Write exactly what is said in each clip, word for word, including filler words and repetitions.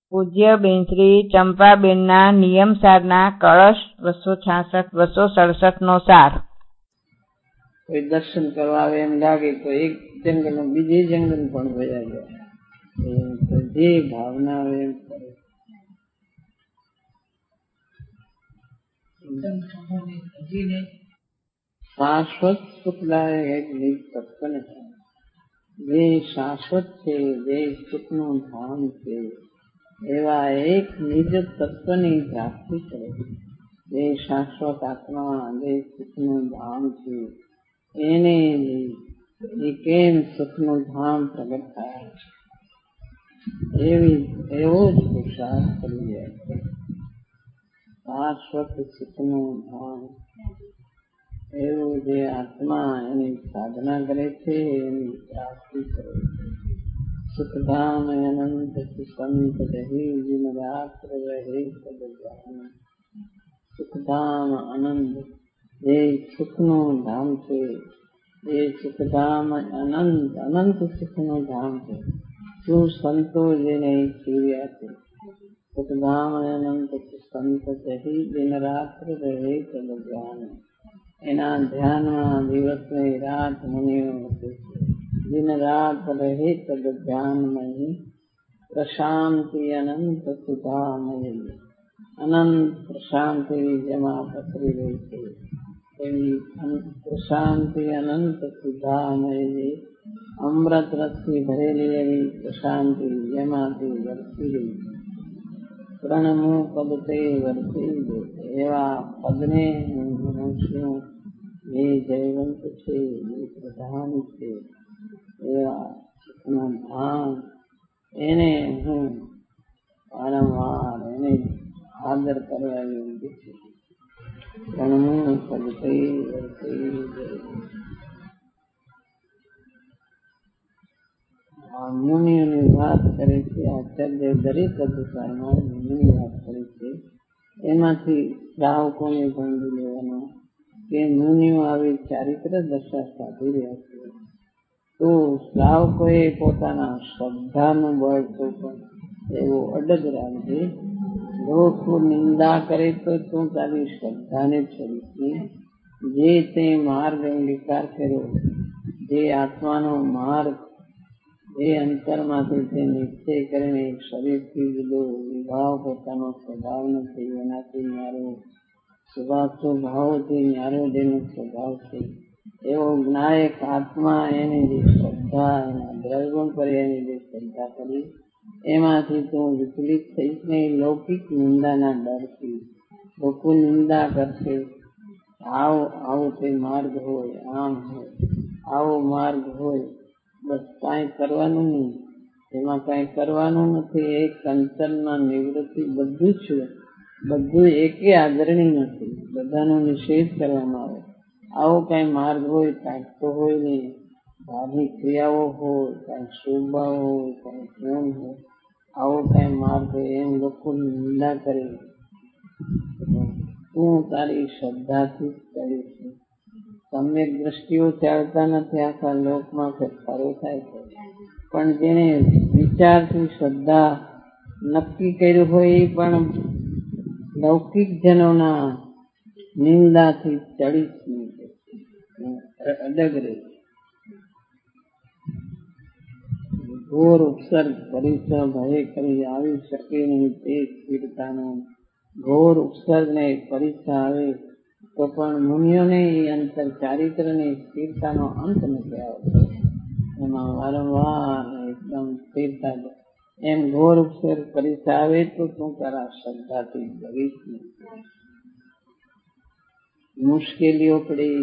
પૂજ્ય બેન શ્રી ચંપાબેનના નિયમ સારના કળશ બસો છાસઠ બસો સડસઠ નો સાર. કોઈ દર્શન કરવા આવે એમ લાગે તો એક જંગલ બીજે જંગલ પણ ભયા જાય, જે ભાવના આવે એમ કરે. શાશ્વત સુખદાયક એક નિજ તત્વને જે શાશ્વત છે, જે સુખનું ધામ છે, એવા એક નિજ તત્વની પ્રાપ્તિ કરે. જે શાશ્વત આત્મા, જે સુખનું ધામ છે, એને એ કેમ સુખનું ધામ પ્રગટ થાય એવી એવો જ પુરુષાર્થ કરી જાય છે. શાશ્વત સુખનું ધામ એવું જે આત્મા એની સાધના કરે છે, એની પ્રાપ્તિ કરે છે. સુખધામ અનંત સુસંત રહી જીન રાત્ર રહે સદજાન. સુખધામ અનંત જે સુખનું ધામ છે, એ સુખધામ અનંત અનંત સુખનું ધામ છે. શું સંતો જેને જીવ્યા છે. સુખધામ અનંત સુસંત રહી દિન રાત્ર રહે સદજાન. એના ધ્યાનમાં દિવસ ને રાત મુનિઓ છે. દિન રાત રહે તદ ધ્યાનમય પ્રશાંતિ અનંત સુધામય. અનંત પ્રશાંતિ જેમાં પસરી રહી છે, એવી પ્રશાંતિ અનંત સુધામય અમૃત રસથી ભરેલી એવી પ્રશાંતિ જેમાંથી વરસી રહી છે. પ્રણમુ પદ તે વરસી એવા પદને હું છું, જે જયવંત છે, જે પ્રધાન છે, એવા સુખનું ધામ એને હું વારંવાર એને આદર કરવા યોગ્ય છે. પ્રણમુ પદ તે વરસી આ મુનિઓની વાત કરે છે. આચાર્ય દરેક અધ્યાયમાં મુનિની વાત કરે છે. એમાંથી શ્રાવકોને સમજી લેવાનું કે મુનિઓ આવી ચારિત્ર દશા સાધી રહ્યા છે, તો શ્રાવકોએ પોતાના શ્રદ્ધાનું બળ તો પણ એવો અડગ રાખજે. લોકો નિંદા કરે તો તું તારી શ્રદ્ધાને છોડીશ. જે તે માર્ગ અંગીકાર કર્યો, જે આત્માનો માર્ગ, એ અંતરમાંથી તે નિશ્ચય કરીને શરીરથી જુદો વિભાવ પોતાનો સ્વભાવ નથી, એનાથી ન્યારો સ્વભાવ સ્વભાવથી ન્યારો જેનો સ્વભાવ છે, એવો જ્ઞાયક આત્મા એની જે શ્રદ્ધા, એના દ્રવ્યગુણ પર એની જે શ્રદ્ધા કરી, એમાંથી તું વિચલિત થઈશ નહીં. લૌકિક નિંદાના ડરથી લોકો નિંદા કરશે, આવો આવો તે માર્ગ હોય, આમ હોય, આવો માર્ગ હોય, બસ કાંઈ કરવાનું નહીં, એમાં કાંઈ કરવાનું નથી. એક અંતરના નિવૃત્તિ બધું જ છે, બધું એકે આદરણી નથી, બધાનો નિષેધ કરવામાં આવે. આવો કાંઈ માર્ગ હોય, કાંઈક તો હોય નહીં. ધાર્મિક ક્રિયાઓ હોય, કાંઈક શુભભાવ હોય, કાંઈક પ્રેમ હોય, આવો કાંઈ માર્ગ હોય, એમ લોકો નિંદા કરે. તું તારી શ્રદ્ધાથી જ કરીશ. સમ્યક દ્રષ્ટિઓ ચાલતા નથી, આખા લોકમાં ફેરફારો થાય છે, પણ જેને વિચારથી શ્રદ્ધા નક્કી કર્યું હોય, એ પણ લૌકિક જનોના નિંદાથી ચડીશ નહીં, અડગ રહે. ઘોર ઉપસર્ગ પરિશ્રમ ભય કરી આવી શકે નહીં તે સ્થિરતાનો. ઘોર ઉપસર્ગ ને પરીક્ષા આવે તો પણ મુનિઓને એ અંતર ચારિત્રની સ્થિરતાનો અંત નથી આવતો. એમાં વારંવાર એકદમ સ્થિરતા. એમ ઘોર ઉપસર્ગ પરીક્ષા આવે તો તું તારા શ્રદ્ધાથી ડરીશ નહીં. મુશ્કેલીઓ પડી,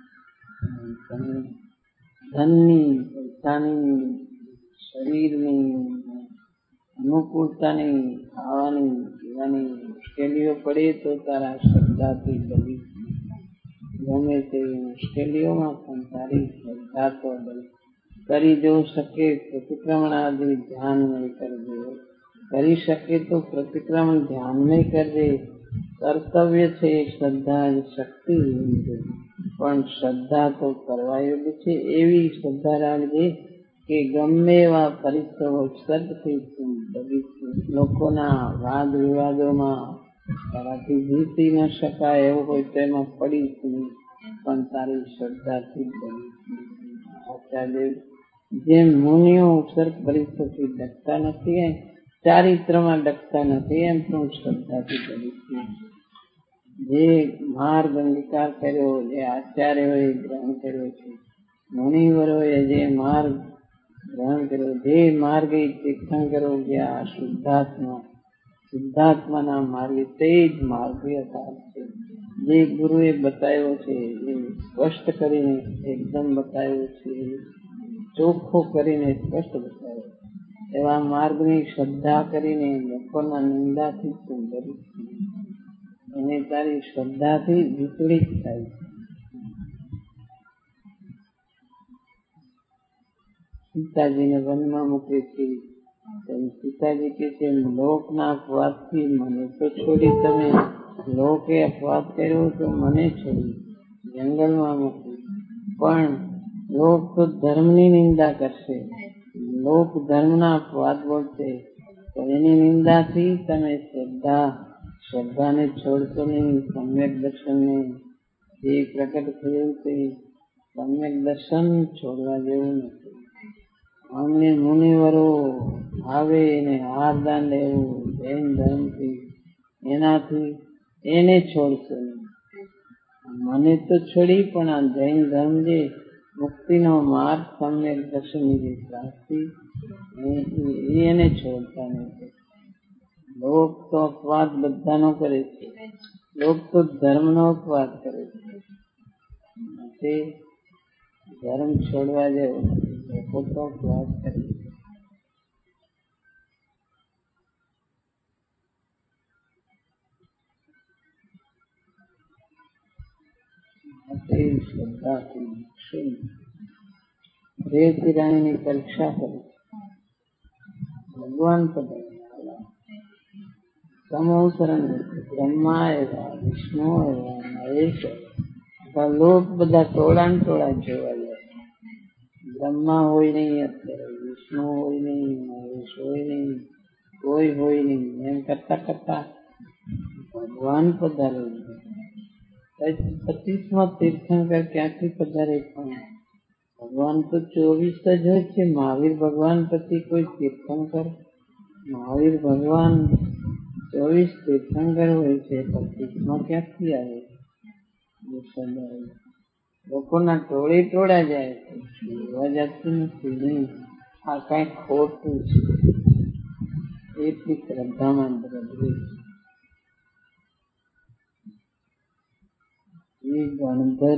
ધનની, પૈસાની, શરીરની, અનુકૂળતાની, ખાવાની પીવાની મુશ્કેલીઓ પડે તો તારા શ્રદ્ધાથી ડરીશ નહીં. ગમે તેવી મુશ્કેલીઓમાં પણ તારી શ્રદ્ધા તો કરી જો શકે પ્રતિક્રમણાદિ ધ્યાન કરજે. કરી શકે તો પ્રતિક્રમણ ધ્યાન કરજે. કર્તવ્ય છે શ્રદ્ધા શક્તિ છે, પણ શ્રદ્ધા તો કરવા યોગ્ય છે. એવી શ્રદ્ધા રાખજે કે ગમે એવા પરિશ્રમ ઉત્સર્ગથી તું લોકોના વાદ વિવાદોમાં તારાથી જીતી ન શકાય એવું કોઈ તેમાં પડી જ નહીં, પણ તારી શ્રદ્ધાથી બની. આચાર્ય જેમ મુનિઓ ઉપસર્ગ પરિસ્થિતિ ડકતા નથી, ચારિત્રમાં ડકતા નથી, એમ પણ શ્રદ્ધાથી બની. જે માર્ગ અંગીકાર કર્યો, જે આચાર્યોએ ગ્રહણ કર્યો છે, મુનિવરોએ જે માર્ગ ગ્રહણ કર્યો, જે માર્ગે તીર્થંકરો ગયા, શુદ્ધાત્મા શુદ્ધાત્માના માર્ગે, તે જ માર્ગીય છે. જે ગુરુએ બતાવ્યો છે એ સ્પષ્ટ કરીને એકદમ બતાવ્યો છે, ચોખ્ખો કરીને સ્પષ્ટ બતાવ્યો. એવા માર્ગની શ્રદ્ધા કરીને લોકોના નિંદાથી તું ડરી એને તારી શ્રદ્ધાથી વિચલિત થાય છે. સીતાજીને વનમાં મૂકે છે, સીતાજી કે છે લોકના અપવાદથી મને તો છોડી, તમે લોકે અપવાદ કર્યો તો મને છોડી જંગલમાં મૂકી, પણ લોક તો ધર્મની નિંદા કરશે, લોક ધર્મના અપવાદ બોલશે, તો એની નિંદાથી તમે શ્રદ્ધા શ્રદ્ધાને છોડશો નહીં. સમ્યક દર્શનને જે પ્રકટ થયું તે સમ્યક દર્શન છોડવા જેવું નથી. અમને મુનિવરો આવે ને હારદાન લેવું જૈન ધર્મથી, એનાથી એને છોડશો નહીં. મને તો છોડી, પણ આ જૈન ધર્મ જે મુક્તિનો માર્ગ સમ્યક દર્શનની જે પ્રાપ્તિ એને છોડતા નથી. લોક તો અપવાદ બધાનો કરે છે, લોક તો ધર્મનો અપવાદ કરે છે, ધર્મ છોડવા જેવો નથી, લોકો તો અપવાદ કરે છે. શ્રદ્ધાથી રેવતી રાણીની પરીક્ષા કરી, ભગવાન પધાર્યા, સમોસરણ બ્રહ્મા એવા, વિષ્ણુ એવા, મહેશ એવા, લોક બધા ટોળા ને ટોળા જોવા જાય. બ્રહ્મા હોય નહીં અત્યારે, વિષ્ણુ હોય નહીં, મહેશ હોય નહીં, કોઈ હોય નહીં, એમ કરતા કરતા ભગવાન પધારે. પચીસમાં તીર્થંકર ક્યાંથી પધારે? પણ ભગવાન તો ચોવીસ જ હોય છે. મહાવીર ભગવાન પછી કોઈ તીર્થંકર? મહાવીર ભગવાન ચોવીસ તીર્થંકર હોય છે, પચીસમાં ક્યાંથી આવે? લોકોના ટોળે ટોળા જાય છે, જોવા જતું નથી. નહીં, આ કઈ ખોટું છે. એટલી શ્રદ્ધામાં દ્રઢ એ ગણધર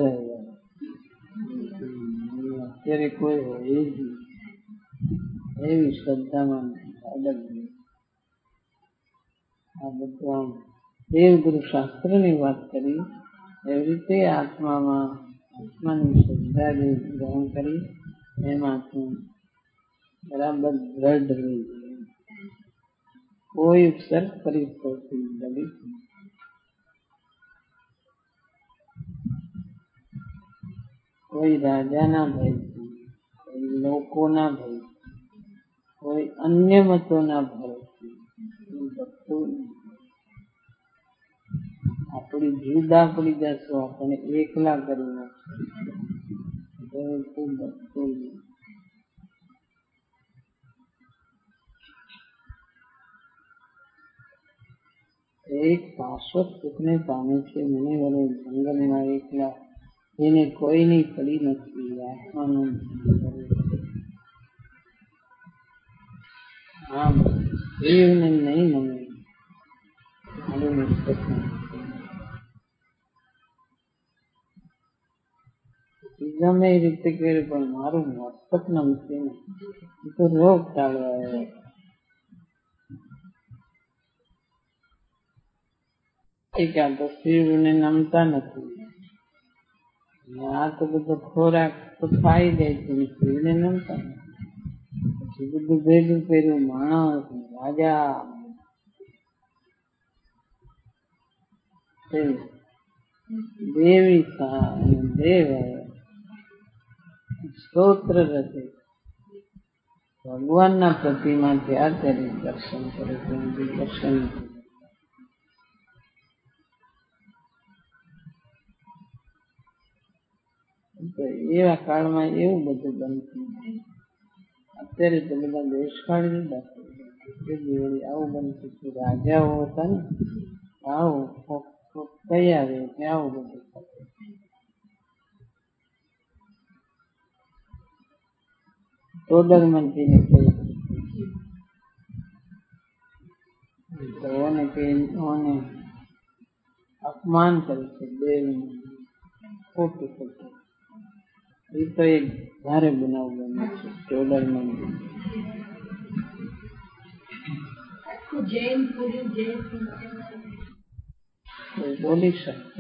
અત્યારે કોઈ હોય જ એવી શ્રદ્ધામાં અડગ. આ બધું દેવગુરુ શાસ્ત્ર ની વાત કરી, એવી રીતે આત્મામાં આત્માની શ્રદ્ધા જે ગ્રહણ કરી એમાંથી બરાબર દ્રઢ રહી જાય. કોઈ ઉપસર્ગ પરિસ્થિતિ લગી કોઈ રાજાના ભયથી, કોઈ લોકોના ભયથી, કોઈ અન્ય મતોના ભયથી આપણી જુદા પડી જશો, આપણે એકલા કરી નાખશો. એક શાશ્વત સુખને પામે છે મુનિવરો જંગલમાં એકલા, એને કોઈની પડી નથી. આત્માનું આમ દેવને નહીં મને ગમે એ રીતે કર્યું, પણ મારું મસ્તક નમશે ને તો રોગ ટાળવા આવ્યો. આ તો શિવને નમતા નથી, આ તો બધો ખોરાક તો ખાઈ જાય છે, શિવને નમતા નથી. પછી બધું ભેગું કર્યું, માણસ રાજા દેવી દેવ સ્તોત્ર રચે, ભગવાનના પ્રતિમા ત્યાં ત્યારે દર્શન કરે છે, દર્શન એવા કાળમાં એવું બધું બનતું. અત્યારે તો બધા દેશકાળ આવું બનતું હતું. રાજાઓ હતા ને આવું કઈ આવે કે આવું બધું થતું. ટોડરમંત્રીને કહી અપમાન કરે છે દેવ ખોટું ખોટું. એ તો એક ભારે બનાવ બને છે. ટોડરમંત્રી બોલી શકે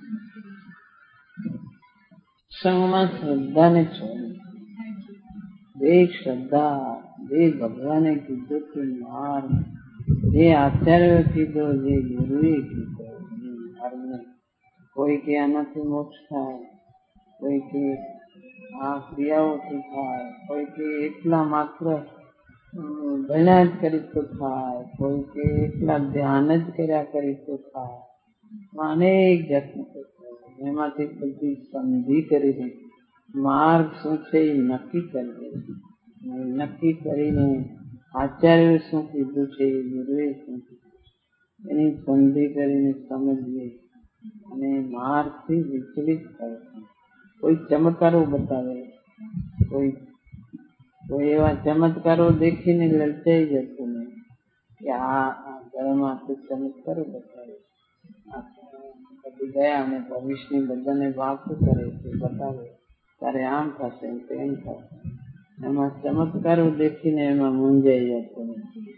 સંગમાં શ્રદ્ધાને છોડી જે શ્રદ્ધા જે ભગવાને કીધું કે માર, જે આચાર્ય કીધો, જે ગુરુએ કીધો એ માર્ગને કોઈ કે આનાથી મોક્ષ થાય, કોઈ કે આ ક્રિયાઓથી થાય, કોઈ કે એટલા માત્ર ભણ્યા જ કરી તો થાય, કોઈ કે એટલા ધ્યાન જ કર્યા કરી તો થાય. અનેક જાતનું એમાંથી બધી સંધિ કરી દે. માર્ગ શું છે એ નક્કી કરી દે. નક્કી કરીને આચાર્ય શું કીધું છે, ગુરુએ શું કીધું છે એની સંધિ કરીને સમજીએ અને માર્ગથી વિચલિત થાય. કોઈ ચમત્કારો બતાવે, કોઈ કોઈ એવા ચમત્કારો દેખીને લલચાઈ જતું નહીં કે આ ઘરમાં તો ચમત્કારો બતાવે, બધી ગયા અને ભવિષ્યની બધાને વાતો કરે છે, બતાવે તારે આમ થશે તેમ થશે. એમાં ચમત્કારો દેખીને એમાં મૂંઝાઈ જતો નથી.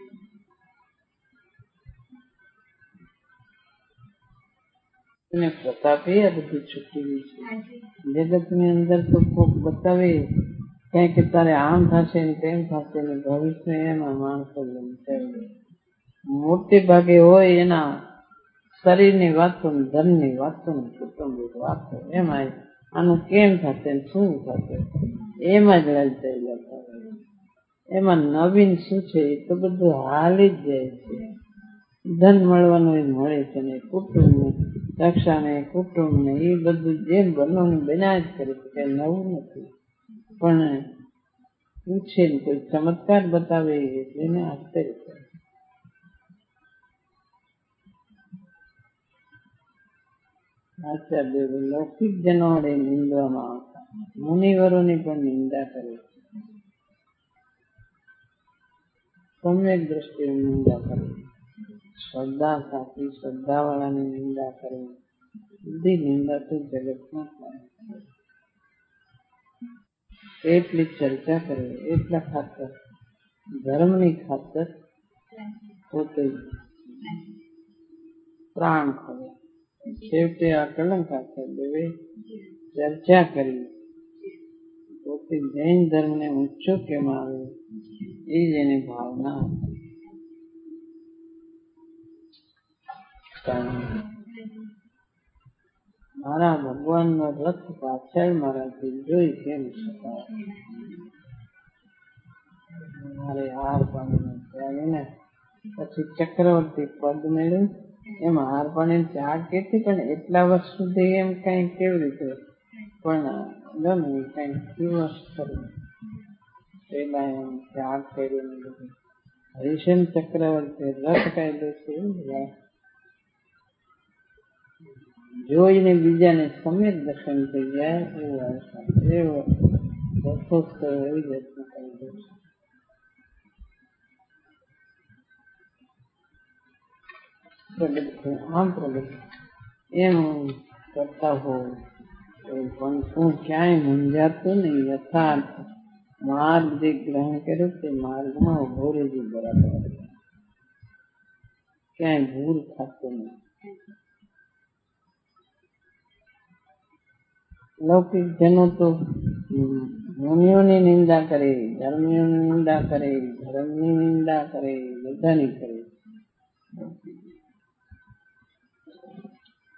પ્રતાપે આ બધું છૂટી છે. જગત ની અંદર તો કોક બતાવે કઈ કે તારે આમ થશે ને તેમ થશે ને ભવિષ્ય એમાં માણસો મોટે ભાગે હોય એના શરીરની વાતો, ધનની વાતો, કુટુંબની વાતો, એમાં આનું કેમ થશે શું થશે એમાં જ લલચાઈ જતા હોય. એમાં નવીન શું છે એ તો બધું હાલી જ જાય છે. ધન મળવાનું એ મળે છે ને કુટુંબ ને રક્ષા ને કુટુંબ ને એ બધું જેમ બનવાનું બન્યા જ કરે છે, કઈ નવું નથી. પણ પૂછે ને કોઈ ચમત્કાર બતાવે એને આશ્ચર્ય કરે. આચાર્ય લૌકિક જનો વડે નિંદવામાં આવતા મુનિવરોની પણ નિંદા કરે છે. સમ્યક દ્રષ્ટિએ નિંદા કરે, શ્રદ્ધા સાથે શ્રદ્ધા વાળાની નિંદા કરે. બધી નિંદા તો જગતમાં થાય. એટલી ચર્ચા કરે એટલા ખાતર ધર્મની ખાતર પોતે પ્રાણ ખરે. છેવટે આ કલંક ખાતર દેવે ચર્ચા કરી પોતે જૈન ધર્મને ઊંચો કેમ આવે એ જ એની ભાવના મારા ભગવાનનો રથ પાછળ મારાથી જોઈ કેમ શકાય. મારે હાર પાણીનો ત્યાગ ને પછી ચક્રવર્તી પદ મેળવ્યું. એમાં હાર પાણી ત્યાગ કેટલી પણ એટલા વર્ષ સુધી એમ કઈ કેવી રીતે પણ ગમે કઈ દિવસ કર્યું પેલા એમ ત્યાગ કર્યું બધું. હરિશન ચક્રવર્તી રથ કાઢ્યો છે જોઈને બીજાને સમ્યક દર્શન થઈ જાય એવો એવો રથોત્સવ એવી જાતનું કાઢ્યો છે. પ્રગટ આમ પ્રગટ એમ કરતા હોવ પણ હું ક્યાંય મૂંઝાતું નહીં. યથાર્થ માર્ગ જે ગ્રહણ કર્યો તે માર્ગમાં ઉભો રહેજો બરાબર, ક્યાંય ભૂલ થતું નહીં. લૌકિક જનો તો મુનિઓની નિંદા કરે, ધર્મીઓની નિંદા કરે, ધર્મની નિંદા કરે, બધાની કરે.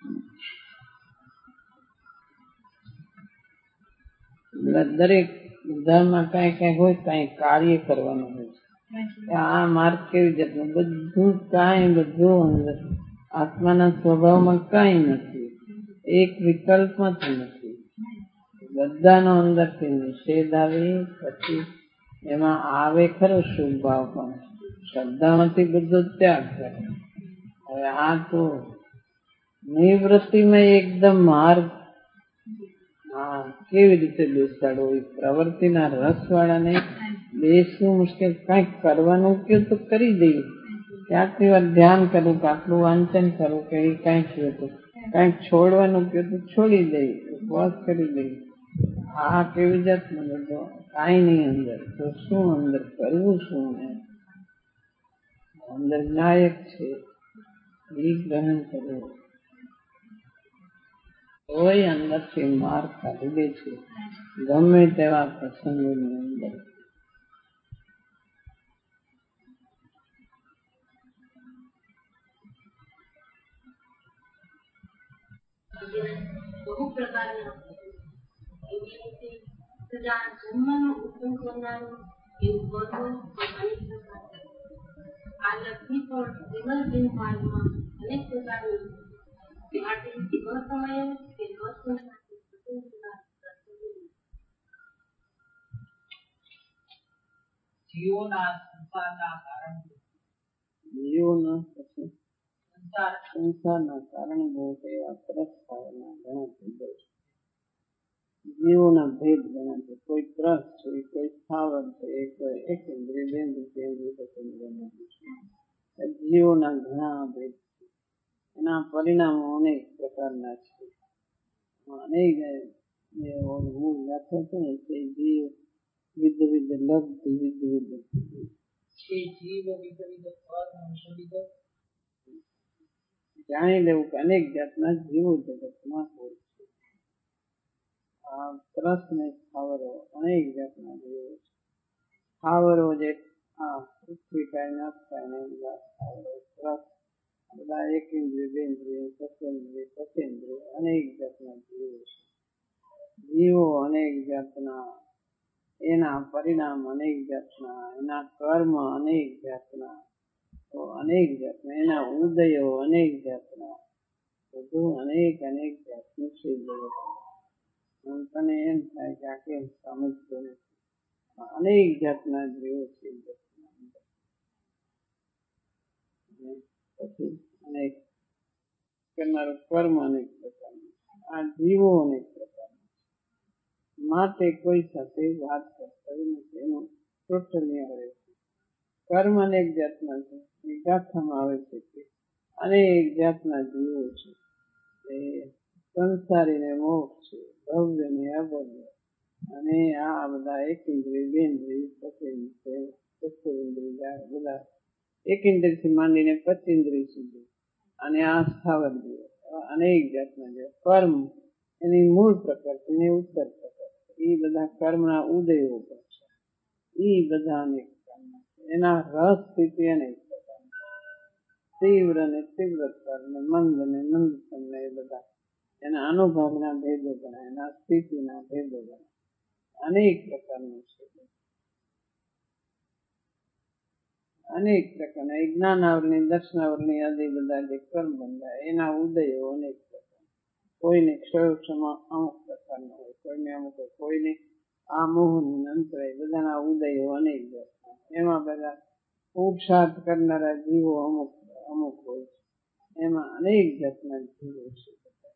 દરેક ઉદાહરણમાં કઈ કઈ હોય કઈ કાર્ય કરવાનું હોય છે. આ માર્ગ કેવી જાતનું બધું કાંઈ બધું અંદર આત્માના સ્વભાવમાં કઈ નથી, એક વિકલ્પમાંથી નથી. બધાનો અંદરથી નિષેધ આવે, પછી એમાં આવે ખરો શુભ ભાવ, પણ શ્રદ્ધામાંથી બધો ત્યાગ કરે. હવે આ તો નિવૃત્તિમાં એકદમ માર્ગ હા કેવી રીતે બેસાડવો? પ્રવૃત્તિના રસ વાળાને બેસવું મુશ્કેલ. કઈક કરવાનું કે તો કરી દઈએ, ક્યાંકની વાર ધ્યાન કરવું કે આટલું વાંચન કરવું કે એ કઈક કહ્યું તો કઈક છોડવાનું કે તો છોડી દઈએ, ઉપવાસ કરી દઈએ. આ કેવી જાતનું બધો કાંઈ નહીં અંદર. તો શું અંદર કરવું? શું અંદર નાયક છે એ ગ્રહણ કરવું. કોઈ અંદરથી માર કાઢી દે છે ગમે તેવા પ્રસંગોની અંદર. બહુ પ્રકારના જન્મનો ઉપયોગ કરનારું એવું બધું અનેક પ્રકાર. આ લક્ષ્મી પણ વિમલબેન માર્ગમાં અનેક પ્રકારની માટે અસમય કે જીવોના સંસારના કારણ જીવોના પછી સંસારના કારણભૂત એવા પ્રસ્થાવના ઘણા થઈ જાય છે. જીવોના ભેદ ઘણા છે. કોઈ ત્રસ છે, કોઈ સ્થાવર છે, કોઈ એક ઇન્દ્રિય બે ઇન્દ્રિય જીવોના ઘણા ભેદ છે. એના પરિણામો અનેક પ્રકારના છે. અનેક મૂળ વ્યાખ્યા છે ને તે જીવ વિધ વિધ લબ્ધ વિધ વિધ છે. જીવ વિધ વિધ ફળ જાણી લેવું કે અનેક જાતના જીવો જગતમાં હોય છે. આ ત્રસ ને સ્થાવરો અનેક જાતના જીવો છે. સ્થાવરો જે આ પૃથ્વી કાય નાશ કાય ને બધા સ્થાવરો, ત્રસ બધા એક ઇન્દ્રિય બે ઇન્દ્રિય સત્યેન્દ્રિય પચેન્દ્રિય અનેક જાતના જીવો છે. જીવો અનેક જાતના, એના પરિણામ અનેક જાતના, એના કર્મ અનેક જાતના, અનેક જાતના, એના ઉદયો અનેક જાતના, બધું અનેક અનેક જાતનું છે જગત. તને એમ થાય કે આ કેમ સમજતો નથી. અનેક જાતના જીવો છે જગતના અંદર. પછી અનેક કરનારું કર્મ અનેક પ્રકારનું. આ જીવો અનેક પ્રકારના માટે કોઈ સાથે વાત કરતા નથી. એનું ટોટલી આવે છે. કર્મ અનેક જાતના છે. એ ગાથામાં આવે છે કે અનેક જાતના જીવો છે. એ સંસારી ને મોક્ષ છે, ભવ્ય ને અભવ્ય, અને આ બધા એક ઇન્દ્રિય બે ઇન્દ્રિય સત્યેન્દ્રિય બધા એક ઇન્દ્રિય થી માંડીને પચેન્દ્રિય સુધી, અને આ સ્થાવર જીવો અનેક જાતના જીવો. કર્મ એની મૂળ પ્રકૃતિ ને ઉત્તર પ્રકૃતિ, એ બધા કર્મના ઉદયો પર છે. એ બધા અનેક એના રસ સ્થિતિ અનેક પ્રકારના, તીવ્ર ને તીવ્રતર ને મંદ ને મંદતર ને એ બધા એના અનુભવના ભેદો ગણાય, એના સ્થિતિના ભેદો ગણાય. અનેક પ્રકારનું છે. અનેક પ્રકારના જ્ઞાનાવરણી દર્શનાવરણી આદિ બધા જે કર્મ બંધાય એના ઉદયો અનેક પ્રકાર. કોઈને ક્ષયોક્ષમાં અમુક પ્રકારનો હોય, કોઈને અમુક હોય, કોઈને આ મોહન અંતરાય, બધાના ઉદયો અનેક જાતના. એમાં બધા પુરુષાર્થ કરનારા જીવો અમુક અમુક હોય છે. એમાં અનેક જાતના જીવો છે.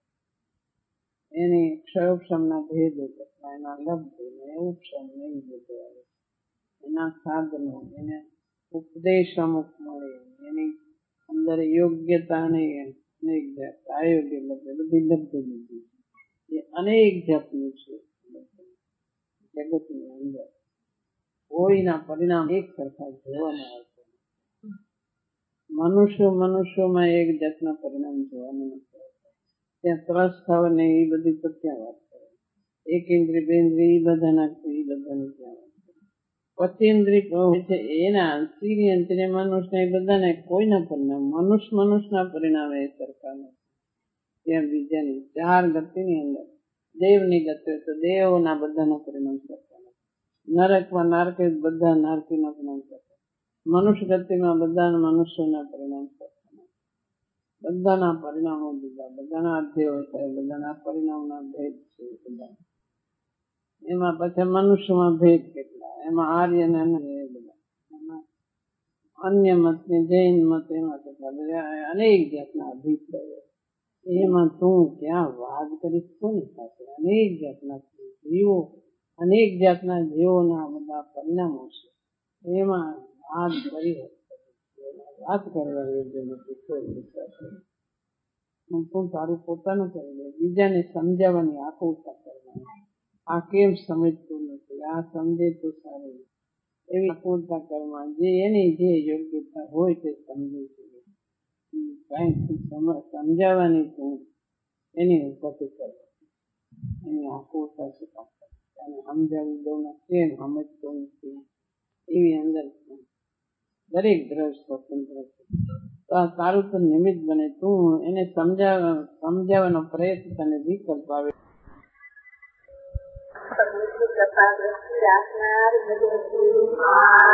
એની ક્ષયોક્ષમના ભેદો કરતા એના લબ્ધ ને ઉપશમ નહીં બધો આવે. એના સાધનો, એને ઉપદેશ અમુક મળે, એની અંદર યોગ્યતા નહીં અનેક જાત, અયોગ્ય લબ્ધ બધી લબ્ધ લીધી. એ અનેક જાતનું છે જગતની અંદર. કોઈના પરિણામ એક સરખા જોવામાં આવશે. મનુષ્યો મનુષ્યોમાં એક જાતના પરિણામ જોવામાં નથી આવતા. ત્યાં ત્રસ થવા ને એ બધી તો ક્યાં વાત કરે. એક ઇન્દ્રિય બે ઇન્દ્રિય એ બધાના એ બધાની ક્યાં વાત કરે. પચેન્દ્રિય છે એના સિરિયંત્રિય મનુષ્ય એ બધાને કોઈના પરિણામ, મનુષ્ય મનુષ્યના પરિણામે એ સરખા નથી. ત્યાં બીજાની ચાર ગતિની અંદર દેવની ગતિ તો દેવોના બધાના પરિણામ સરખા નથી. નરકમાં નારકે બધા નારકીના પરિણામ કરતા, મનુષ્ય ગતિમાં બધા મનુષ્યના પરિણામ કરતા, બધાના પરિણામો જુદા, બધાના અધ્યય થાય, બધાના પરિણામના ભેદ છે બધા. એમાં પછી મનુષ્યમાં ભેદ કેટલા, એમાં આર્ય ને બધા, એમાં અન્ય મત ને જૈન મત, એમાં કેટલા બધા અનેક જાતના અભિપ્રાયો. એમાં તું ક્યાં વાદ કરીશ કોની સાથે? અનેક જાતના જીવો, અનેક જાતના જીવોના બધા પરિણામો છે. એમાં વાદ કરી વાત કરવા યોગ્ય નથી. તું તારું પોતાનું કરી દે, બીજાને સમજાવવાની આકુરતા કરવાની. આ કેમ સમજતું નથી, આ સમજે તો સારું, એવી આકુરતા કરવાની. જે એની જે યોગ્યતા હોય તે સમજી શકે. કઈ સમજાવવાની તું એની ઉપરથી કરવા, એની આકુરતા છે. સમજાવી દઉં ને કેમ સમજતો નથી, એવી અંદર દરેક દ્રઢ સ્વતંત્ર છે. તો આ તારું તો નિમિત્ત બને, તું એને સમજાવવા સમજાવવાનો પ્રયત્ન તને વિકલ્પ આવે. Permitido que a paz de